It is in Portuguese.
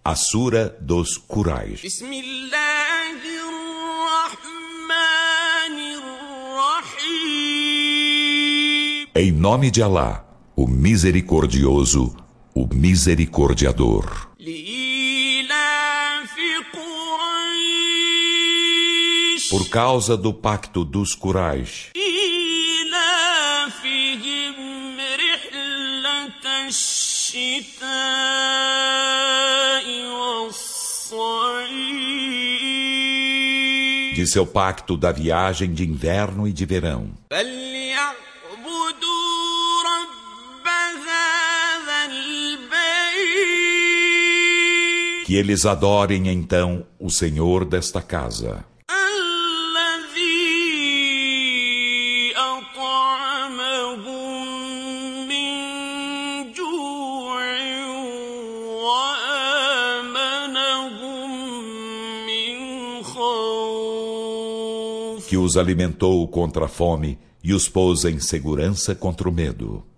A Sura dos Quraish. Em nome de Alá, o Misericordioso, o Misericordiador. Por causa do pacto dos Quraish, de seu pacto da viagem de inverno e de verão, que eles adorem então o Senhor desta casa, que os alimentou contra a fome e os pôs em segurança contra o medo.